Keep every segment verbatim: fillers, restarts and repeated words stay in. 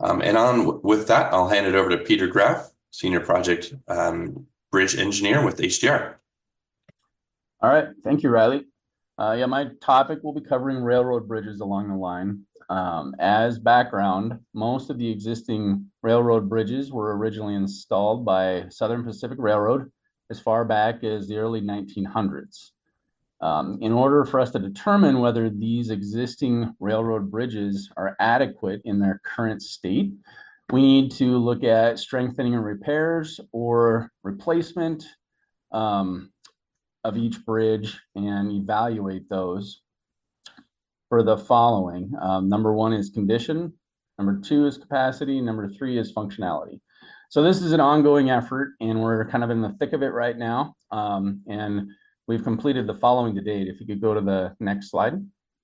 Um, and on with that, I'll hand it over to Peter Graff, Senior Project um, Bridge Engineer with H D R. All right, thank you, Riley. Uh, yeah, my topic will be covering railroad bridges along the line. Um, as background, most of the existing railroad bridges were originally installed by Southern Pacific Railroad as far back as the early nineteen hundreds. Um, in order for us to determine whether these existing railroad bridges are adequate in their current state, we need to look at strengthening and repairs or replacement um, of each bridge and evaluate those for the following. Um, number one is condition. Number two is capacity. Number three is functionality. So this is an ongoing effort, and we're kind of in the thick of it right now. Um, and we've completed the following to date. If you could go to the next slide.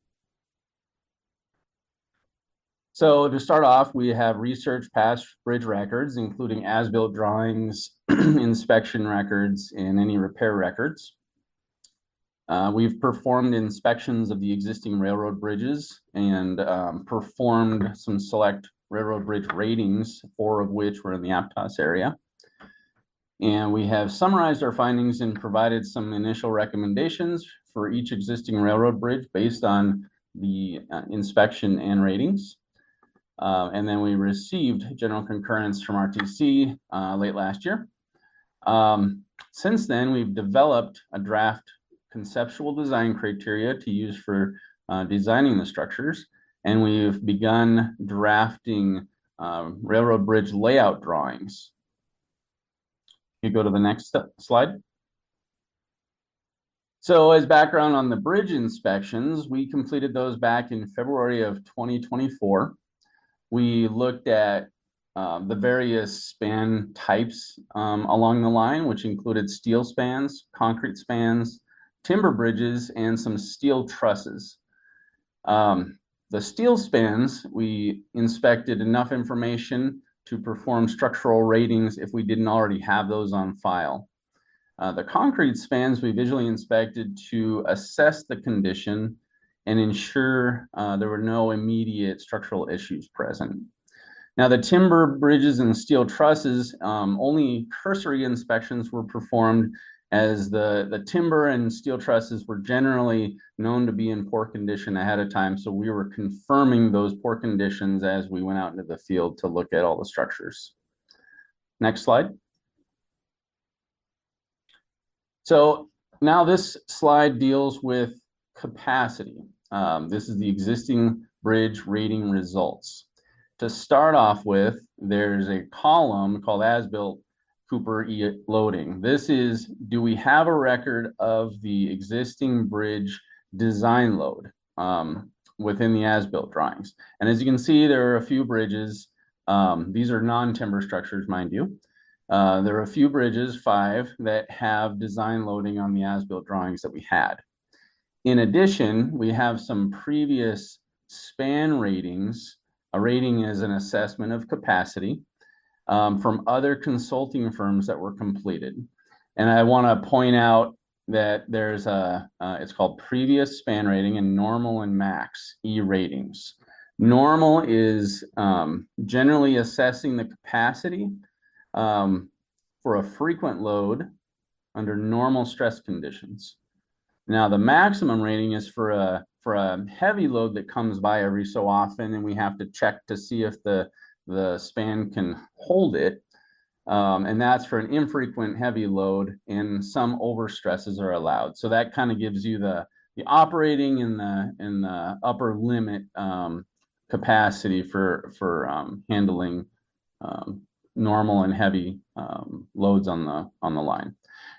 So to start off, we have research past bridge records, including as-built drawings, inspection records, and any repair records. Uh, we've performed inspections of the existing railroad bridges and um, performed some select railroad bridge ratings, four of which were in the Aptos area. And we have summarized our findings and provided some initial recommendations for each existing railroad bridge based on the uh, inspection and ratings. Uh, and then we received general concurrence from R T C uh, late last year. Um, since then, we've developed a draft conceptual design criteria to use for uh, designing the structures, and we've begun drafting uh, railroad bridge layout drawings. You go to the next slide. So as background on the bridge inspections, we completed those back in February of twenty twenty-four. We looked at uh, the various span types um, along the line, which included steel spans, concrete spans, timber bridges, and some steel trusses. Um, the steel spans, we inspected enough information to perform structural ratings if we didn't already have those on file. Uh, the concrete spans we visually inspected to assess the condition and ensure uh, there were no immediate structural issues present. Now, the timber bridges and steel trusses, um, only cursory inspections were performed, as the, the timber and steel trusses were generally known to be in poor condition ahead of time. So we were confirming those poor conditions as we went out into the field to look at all the structures. Next slide. So now this slide deals with capacity. Um, this is the existing bridge rating results. To start off with, there's a column called as-built Cooper E loading. This is, do we have a record of the existing bridge design load um, within the as-built drawings? And as you can see, there are a few bridges. Um, these are non-timber structures, mind you. Uh, there are a few bridges, five, that have design loading on the as-built drawings that we had. In addition, we have some previous span ratings. A rating is an assessment of capacity um, from other consulting firms that were completed. And I want to point out that there's a, uh, it's called previous span rating and normal and max E ratings. Normal is um, generally assessing the capacity um, for a frequent load under normal stress conditions. Now, the maximum rating is for a for a heavy load that comes by every so often, and we have to check to see if the the span can hold it. Um, and that's for an infrequent heavy load, and some overstresses are allowed. So that kind of gives you the the operating and the and the upper limit um, capacity for for um, handling um, normal and heavy um, loads on the on the line.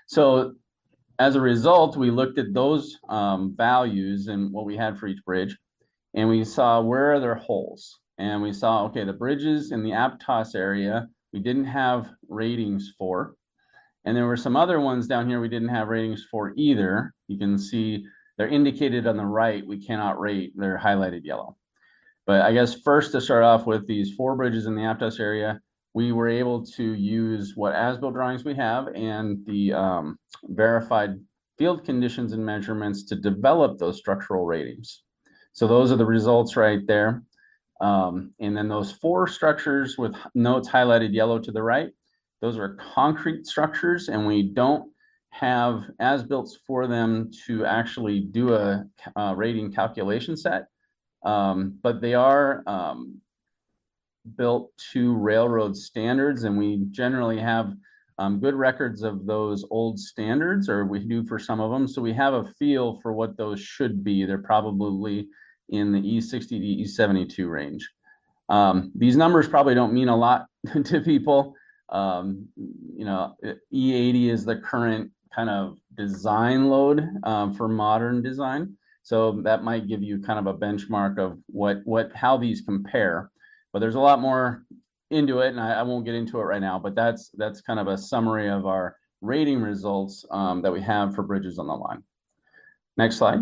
So as a result, we looked at those um, values and what we had for each bridge, and we saw where are there holes. And we saw, okay, the bridges in the Aptos area, we didn't have ratings for. And there were some other ones down here we didn't have ratings for either. You can see they're indicated on the right. We cannot rate. They're highlighted yellow. But I guess first to start off with these four bridges in the Aptos area, we were able to use what as-built drawings we have and the um, verified field conditions and measurements to develop those structural ratings. So those are the results right there. Um, and then those four structures with notes highlighted yellow to the right, those are concrete structures, and we don't have as-built for them to actually do a, a rating calculation set. Um, but they are um, built to railroad standards, and we generally have um, good records of those old standards, or we do for some of them. So we have a feel for what those should be. They're probably in the E sixty to E seventy-two range. Um, these numbers probably don't mean a lot to people. Um, you know, E eighty is the current kind of design load um, for modern design. So that might give you kind of a benchmark of what, what, how these compare. But there's a lot more into it, and I, I won't get into it right now, but that's, that's kind of a summary of our rating results um, that we have for bridges on the line. Next slide.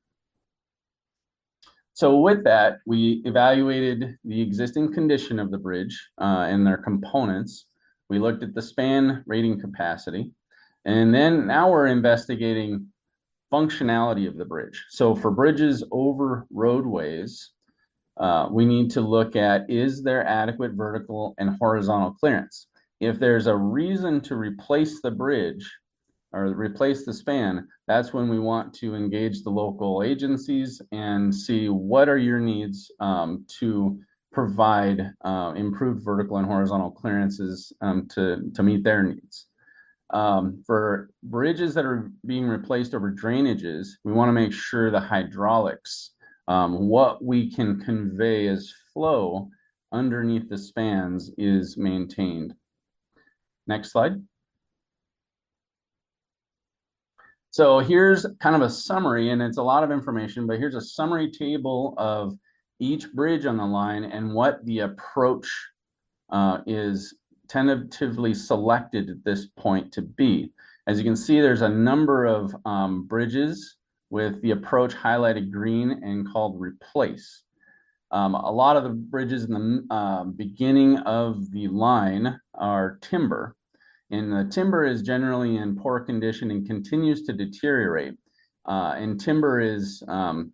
So with that, we evaluated the existing condition of the bridge uh, and their components. We looked at the span rating capacity, and then now we're investigating functionality of the bridge. So for bridges over roadways, uh, we need to look at, is there adequate vertical and horizontal clearance? If there's a reason to replace the bridge or replace the span, that's when we want to engage the local agencies and see what are your needs um, to provide uh, improved vertical and horizontal clearances um, to, to meet their needs. Um, for bridges that are being replaced over drainages, we want to make sure the hydraulics, um, what we can convey as flow underneath the spans, is maintained. Next slide. So here's kind of a summary, and it's a lot of information, but here's a summary table of each bridge on the line and what the approach uh, is tentatively selected at this point to be. As you can see, there's a number of um, bridges with the approach highlighted green and called replace. Um, a lot of the bridges in the uh, beginning of the line are timber, and the timber is generally in poor condition and continues to deteriorate. Uh, and timber is um,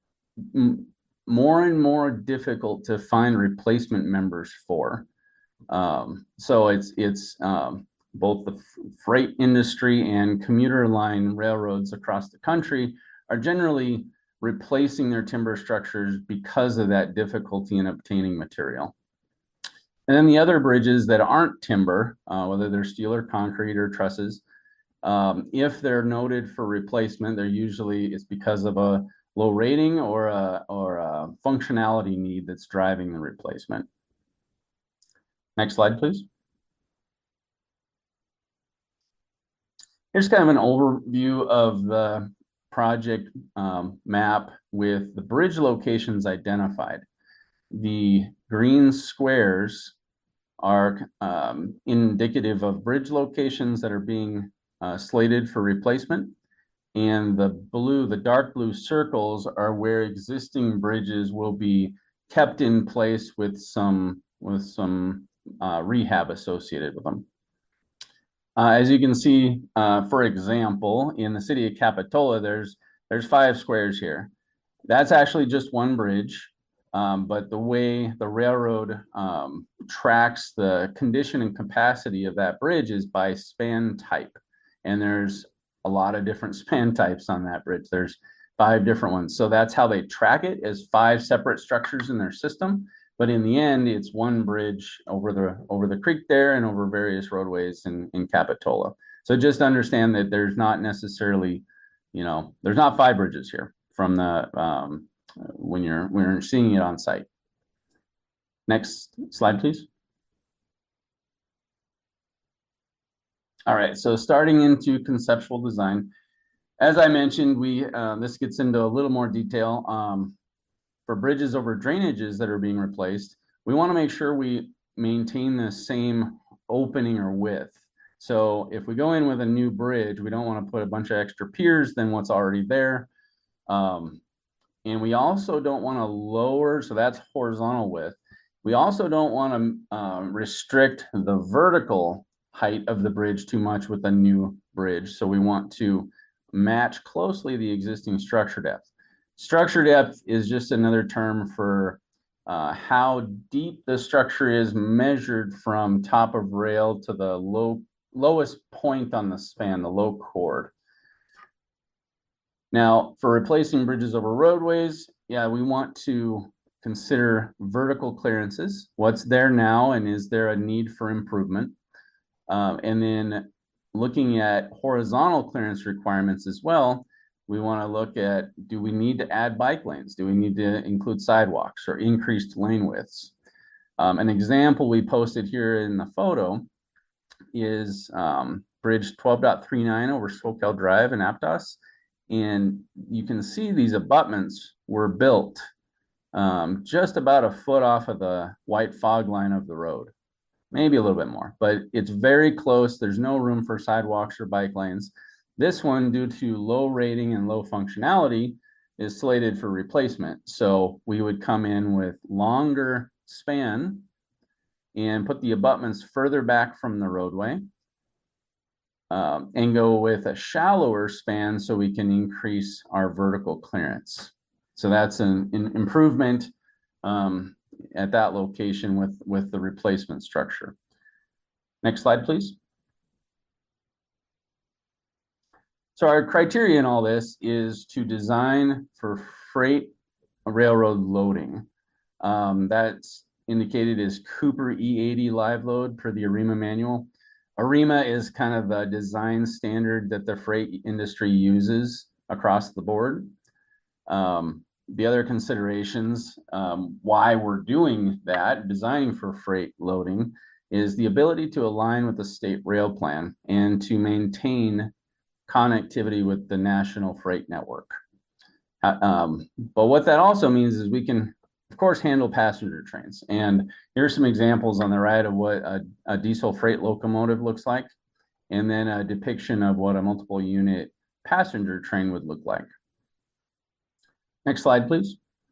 more and more difficult to find replacement members for. Um, so it's it's um, both the freight industry and commuter line railroads across the country are generally replacing their timber structures because of that difficulty in obtaining material. And then the other bridges that aren't timber, uh, whether they're steel or concrete or trusses, um, if they're noted for replacement, they're usually it's because of a low rating or a, or a functionality need that's driving the replacement. Next slide, please. Here's kind of an overview of the project um, map with the bridge locations identified. The green squares are um, indicative of bridge locations that are being uh, slated for replacement. And the blue, the dark blue circles are where existing bridges will be kept in place with some, with some uh, rehab associated with them. Uh, as you can see, uh, for example, in the city of Capitola, there's, there's five squares here. That's actually just one bridge. Um, but the way the railroad um, tracks the condition and capacity of that bridge is by span type. And there's a lot of different span types on that bridge. There's five different ones. So that's how they track it, as five separate structures in their system. But in the end, it's one bridge over the over the creek there and over various roadways in, in Capitola. So just understand that there's not necessarily, you know, there's not five bridges here from the um, when you're when you're seeing it on site. Next slide, please. All right, so starting into conceptual design, as I mentioned, we uh, this gets into a little more detail. Um, for bridges over drainages that are being replaced, we want to make sure we maintain the same opening or width. So if we go in with a new bridge, we don't want to put a bunch of extra piers than what's already there. Um, And we also don't want to lower, so that's horizontal width. We also don't want to um, restrict the vertical height of the bridge too much with a new bridge. So we want to match closely the existing structure depth. Structure depth is just another term for uh, how deep the structure is measured from top of rail to the low lowest point on the span, the low chord. Now, for replacing bridges over roadways, yeah, we want to consider vertical clearances. What's there now, and is there a need for improvement? Uh, and then looking at horizontal clearance requirements as well, we want to look at, do we need to add bike lanes? Do we need to include sidewalks or increased lane widths? Um, an example we posted here in the photo is um, bridge twelve point three nine over Soquel Drive in Aptos. And you can see these abutments were built um, just about a foot off of the white fog line of the road, maybe a little bit more, but it's very close. There's no room for sidewalks or bike lanes. This one, due to low rating and low functionality, is slated for replacement. So we would come in with longer span and put the abutments further back from the roadway. Um, and go with a shallower span so we can increase our vertical clearance. So that's an, an improvement um, at that location with, with the replacement structure. Next slide, please. So our criteria in all this is to design for freight railroad loading. Um, that's indicated as Cooper E eighty live load per the ARIMA manual. ARIMA is kind of the design standard that the freight industry uses across the board. Um, the other considerations, um, why we're doing that, designing for freight loading, is the ability to align with the state rail plan and to maintain connectivity with the national freight network. Uh, um, but what that also means is we can, of course, handle passenger trains. And here's some examples on the right of what a, a diesel freight locomotive looks like, and then a depiction of what a multiple unit passenger train would look like. Next slide, please.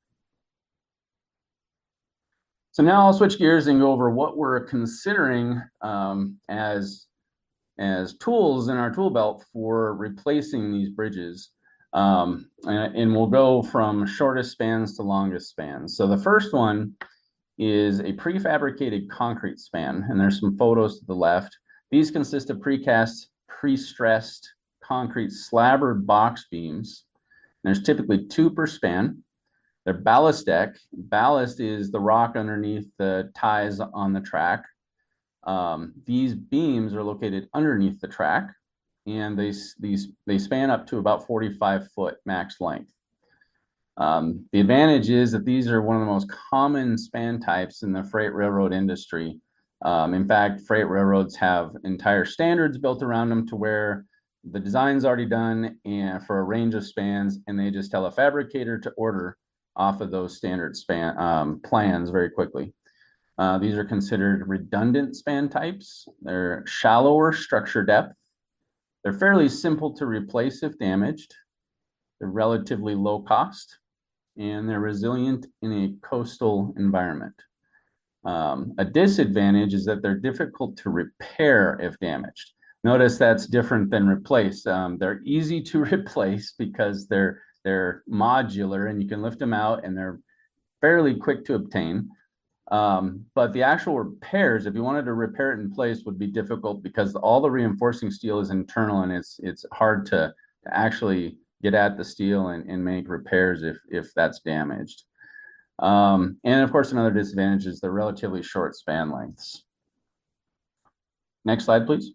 So now I'll switch gears and go over what we're considering um, as, as tools in our tool belt for replacing these bridges. Um, and, and we'll go from shortest spans to longest spans. So the first one is a prefabricated concrete span, and there's some photos to the left. These consist of precast, pre-stressed concrete slabbered box beams. There's typically two per span. They're ballast deck. Ballast is the rock underneath the ties on the track. Um, these beams are located underneath the track, and they, these, they span up to about forty-five foot max length. Um, the advantage is that these are one of the most common span types in the freight railroad industry. Um, in fact, freight railroads have entire standards built around them to where the design's already done and for a range of spans, and they just tell a fabricator to order off of those standard span um, plans very quickly. Uh, these are considered redundant span types. They're shallower structure depth. They're fairly simple to replace if damaged. They're relatively low cost, and they're resilient in a coastal environment. Um, a disadvantage is that they're difficult to repair if damaged. Notice that's different than replace. Um, they're easy to replace because they're, they're modular and you can lift them out and they're fairly quick to obtain. Um, but the actual repairs, if you wanted to repair it in place, would be difficult because all the reinforcing steel is internal and it's, it's hard to, to actually get at the steel and, and make repairs if, if that's damaged. Um, and of course, another disadvantage is the relatively short span lengths. Next slide, please.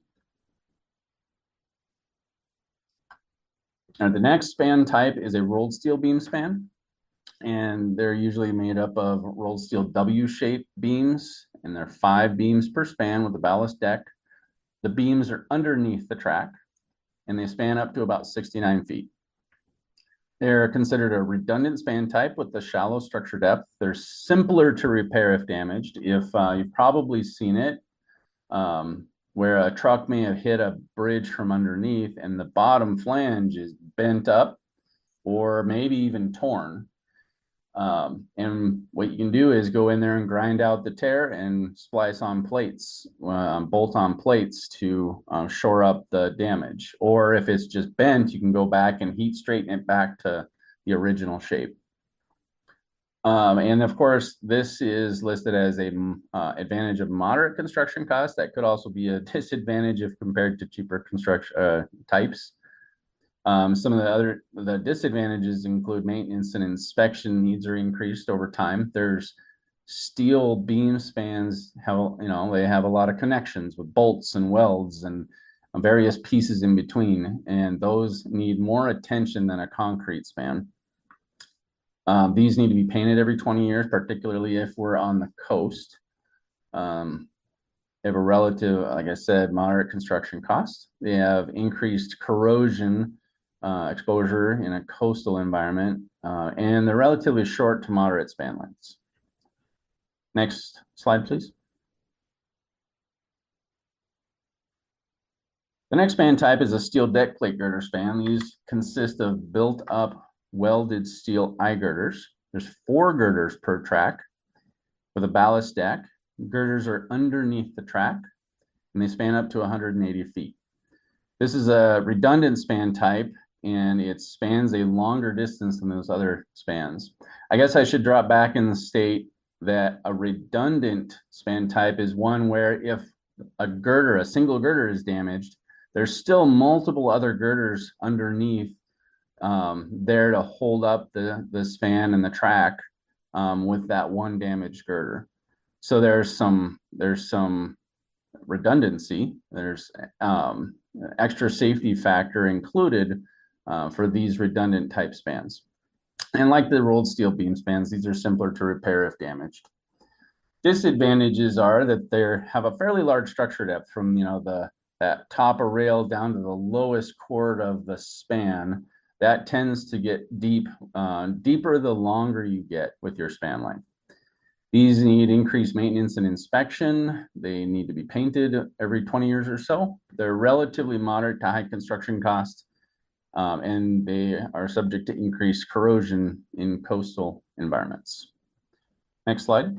Now, the next span type is a rolled steel beam span, and they're usually made up of rolled steel W-shaped beams, and they're five beams per span with a ballast deck. The beams are underneath the track, and they span up to about sixty-nine feet. They're considered a redundant span type with the shallow structure depth. They're simpler to repair if damaged. If uh, you've probably seen it, um, where a truck may have hit a bridge from underneath and the bottom flange is bent up or maybe even torn. Um, and what you can do is go in there and grind out the tear and splice on plates, um, bolt on plates to um, shore up the damage. Or if it's just bent, you can go back and heat straighten it back to the original shape. Um, and of course, this is listed as a uh, advantage of moderate construction cost. That could also be a disadvantage if compared to cheaper construction uh, types. Um, some of the other the disadvantages include maintenance and inspection needs are increased over time. There's steel beam spans, how you know they have a lot of connections with bolts and welds and various pieces in between, and those need more attention than a concrete span. Um, these need to be painted every twenty years, particularly if we're on the coast. Um, they have a relative, like I said, moderate construction cost. They have increased corrosion uh, exposure in a coastal environment, uh, and they're relatively short to moderate span lengths. Next slide, please. The next span type is a steel deck plate girder span. These consist of built up welded steel eye girders. There's four girders per track with a ballast deck. Girders are underneath the track and they span up to one hundred eighty feet. This is a redundant span type and it spans a longer distance than those other spans. I guess I should drop back and state that a redundant span type is one where if a girder, a single girder is damaged, there's still multiple other girders underneath um, there to hold up the, the span and the track um, with that one damaged girder. So there's some, there's some redundancy. There's um, extra safety factor included uh, for these redundant type spans. And like the rolled steel beam spans, these are simpler to repair if damaged. Disadvantages are that they have a fairly large structure depth from, you know, the that top of rail down to the lowest chord of the span. That tends to get deep, uh, deeper the longer you get with your span length. These need increased maintenance and inspection. They need to be painted every twenty years or so. They're relatively moderate to high construction costs, um, and they are subject to increased corrosion in coastal environments. Next slide.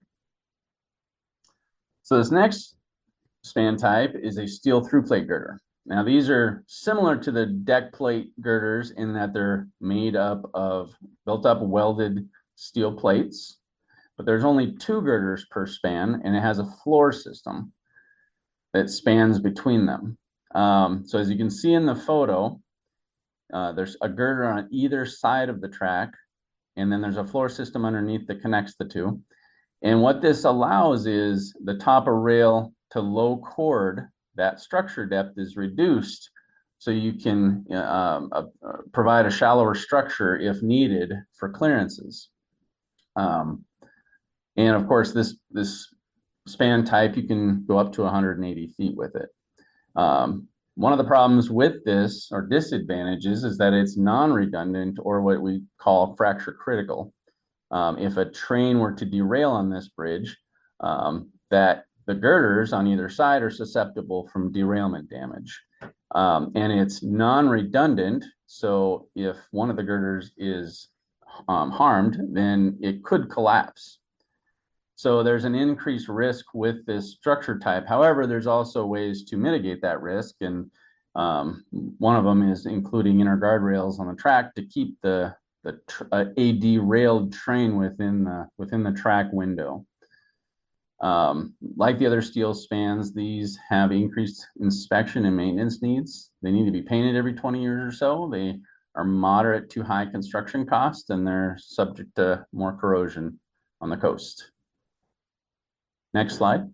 So this next span type is a steel through plate girder. Now these are similar to the deck plate girders in that they're made up of built up welded steel plates, but there's only two girders per span and it has a floor system that spans between them. Um, so as you can see in the photo, uh, there's a girder on either side of the track and then there's a floor system underneath that connects the two. And what this allows is the top of rail to low chord, that structure depth is reduced so you can um, uh, provide a shallower structure if needed for clearances. Um, and of course, this, this span type, you can go up to one hundred eighty feet with it. Um, one of the problems with this or disadvantages is that it's non-redundant or what we call fracture critical. Um, if a train were to derail on this bridge, um, that the girders on either side are susceptible from derailment damage. Um, and it's non-redundant, so if one of the girders is um, harmed, then it could collapse. So there's an increased risk with this structure type. However, there's also ways to mitigate that risk, and um, one of them is including inner guardrails on the track to keep the the uh, a derailed train within the within the track window. Um, like the other steel spans, these have increased inspection and maintenance needs. They need to be painted every twenty years or so. They are moderate to high construction costs, and they're subject to more corrosion on the coast. Next slide.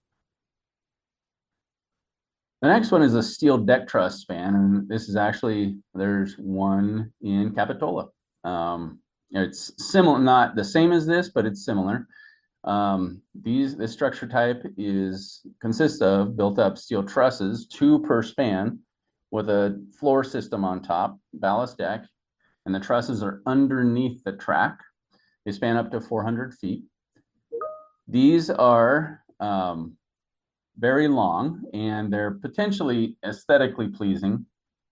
The next one is a steel deck truss span, and this is actually, there's one in Capitola. Um, it's similar, not the same as this, but it's similar. Um, these, this structure type is consists of built up steel trusses, two per span, with a floor system on top, ballast deck, and the trusses are underneath the track. They span up to four hundred feet. These are um, very long and they're potentially aesthetically pleasing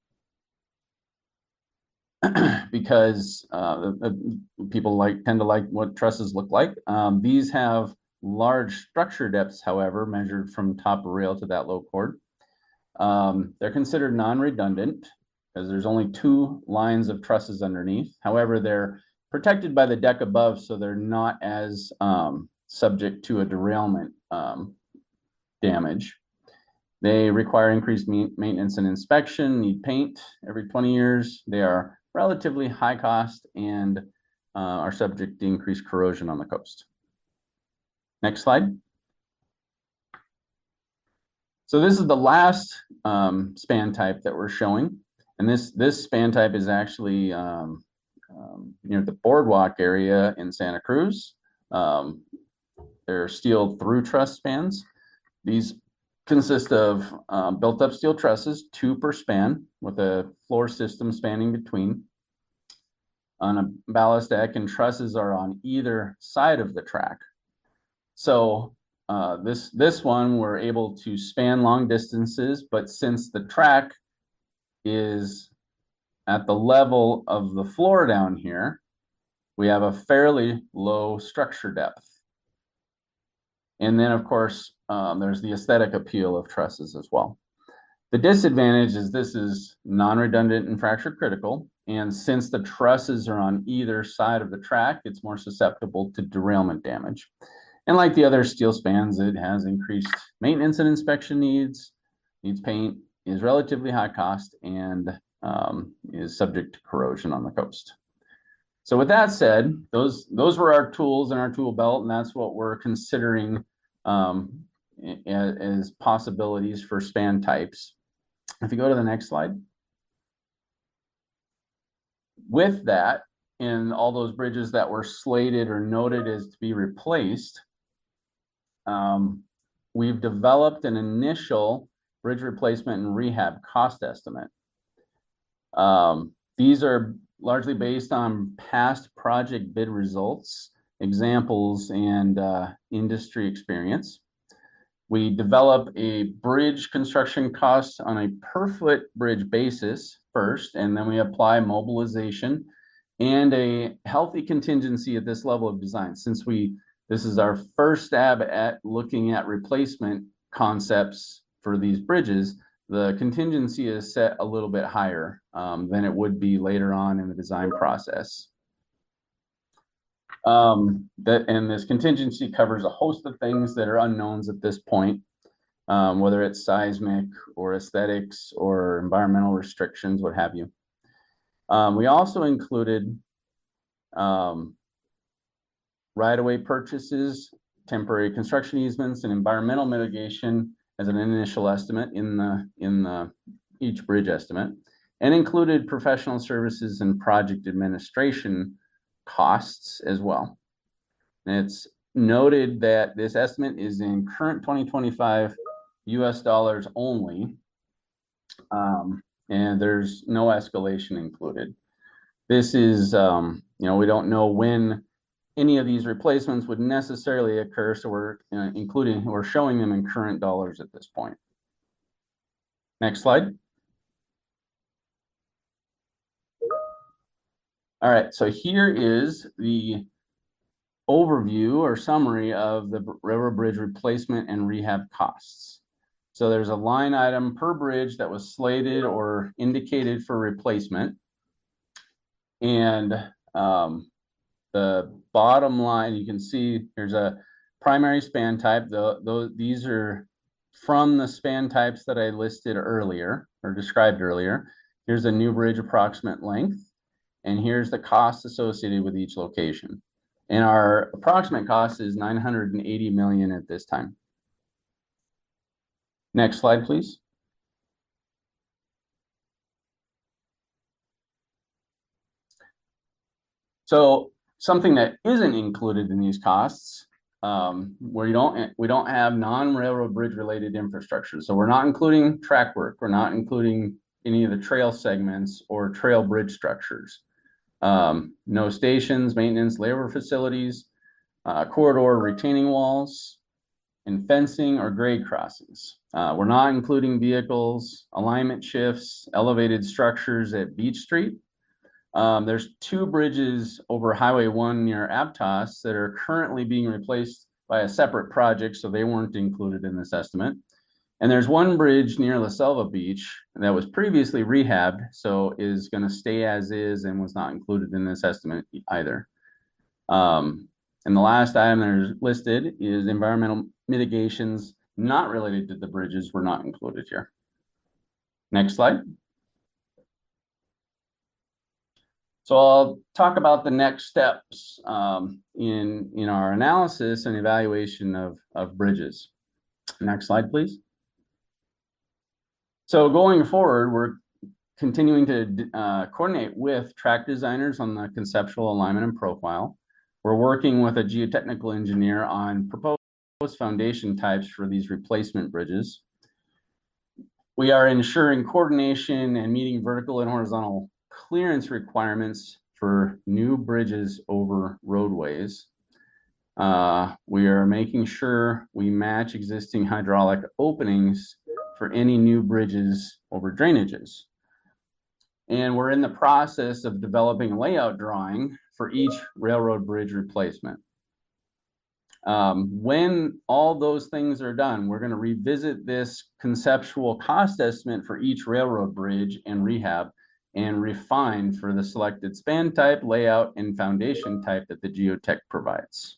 because uh, people like tend to like what trusses look like. Um, these have large structure depths, however, measured from top of rail to that low chord. Um, they're considered non-redundant because there's only two lines of trusses underneath. However, they're protected by the deck above, so they're not as um, subject to a derailment um, damage. They require increased maintenance and inspection, need paint every twenty years. They are relatively high cost and uh, are subject to increased corrosion on the coast. Next slide. So this is the last um, span type that we're showing. And this, this span type is actually um, um, near the boardwalk area in Santa Cruz. Um, they're steel through truss spans. These consist of um, built-up steel trusses, two per span, with a floor system spanning between. On a ballast deck, and trusses are on either side of the track. So uh, this this one we're able to span long distances, but since the track is at the level of the floor down here, we have a fairly low structure depth. And then, of course, um, there's the aesthetic appeal of trusses as well. The disadvantage is this is non-redundant and fracture critical. And since the trusses are on either side of the track, it's more susceptible to derailment damage. And like the other steel spans, it has increased maintenance and inspection needs, needs paint, is relatively high cost, and um, is subject to corrosion on the coast. So with that said, those, those were our tools in our tool belt, and that's what we're considering um, as, as possibilities for span types. If you go to the next slide. With that, in all those bridges that were slated or noted as to be replaced, um, we've developed an initial bridge replacement and rehab cost estimate. Um, these are largely based on past project bid results, examples, and uh, industry experience. We develop a bridge construction cost on a per foot bridge basis first, and then we apply mobilization and a healthy contingency at this level of design. Since we, this is our first stab at looking at replacement concepts for these bridges, the contingency is set a little bit higher um, than it would be later on in the design process. Um, that, and this contingency covers a host of things that are unknowns at this point, um, whether it's seismic or aesthetics or environmental restrictions, what have you. Um, we also included um, right-of-way purchases, temporary construction easements, and environmental mitigation as an initial estimate in the in the each bridge estimate, and included professional services and project administration costs as well. And it's noted that this estimate is in current twenty twenty-five U S dollars only, um, and there's no escalation included. This is, um, you know, we don't know when any of these replacements would necessarily occur, so we're uh, including, we're showing them in current dollars at this point. Next slide. All right, so here is the overview or summary of the railroad bridge replacement and rehab costs. So there's a line item per bridge that was slated or indicated for replacement. And um, the bottom line, you can see there's a primary span type. The, those, these are from the span types that I listed earlier or described earlier. Here's a new bridge approximate length. And here's the cost associated with each location. And our approximate cost is nine hundred eighty million at this time. Next slide, please. So something that isn't included in these costs, um, where you don't, we don't have non-railroad bridge related infrastructure. So we're not including track work. We're not including any of the trail segments or trail bridge structures. Um, no stations, maintenance, labor facilities, uh, corridor retaining walls, and fencing or grade crossings. Uh, we're not including vehicles, alignment shifts, elevated structures at Beach Street. Um, there's two bridges over Highway one near Aptos that are currently being replaced by a separate project, so they weren't included in this estimate. And there's one bridge near La Selva Beach that was previously rehabbed, so is going to stay as is and was not included in this estimate either. Um, and the last item that is listed is environmental mitigations not related to the bridges were not included here. Next slide. So I'll talk about the next steps um, in, in our analysis and evaluation of, of bridges. Next slide, please. So going forward, we're continuing to uh, coordinate with track designers on the conceptual alignment and profile. We're working with a geotechnical engineer on proposed foundation types for these replacement bridges. We are ensuring coordination and meeting vertical and horizontal clearance requirements for new bridges over roadways. Uh, we are making sure we match existing hydraulic openings for any new bridges over drainages. And we're in the process of developing a layout drawing for each railroad bridge replacement. Um, when all those things are done, we're going to revisit this conceptual cost estimate for each railroad bridge and rehab and refine for the selected span type, layout, and foundation type that the geotech provides.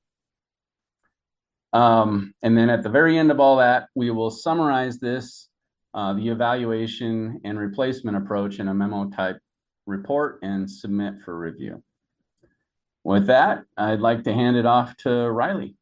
Um, and then at the very end of all that, we will summarize this, uh, the evaluation and replacement approach in a memo type report and submit for review. With that, I'd like to hand it off to Riley.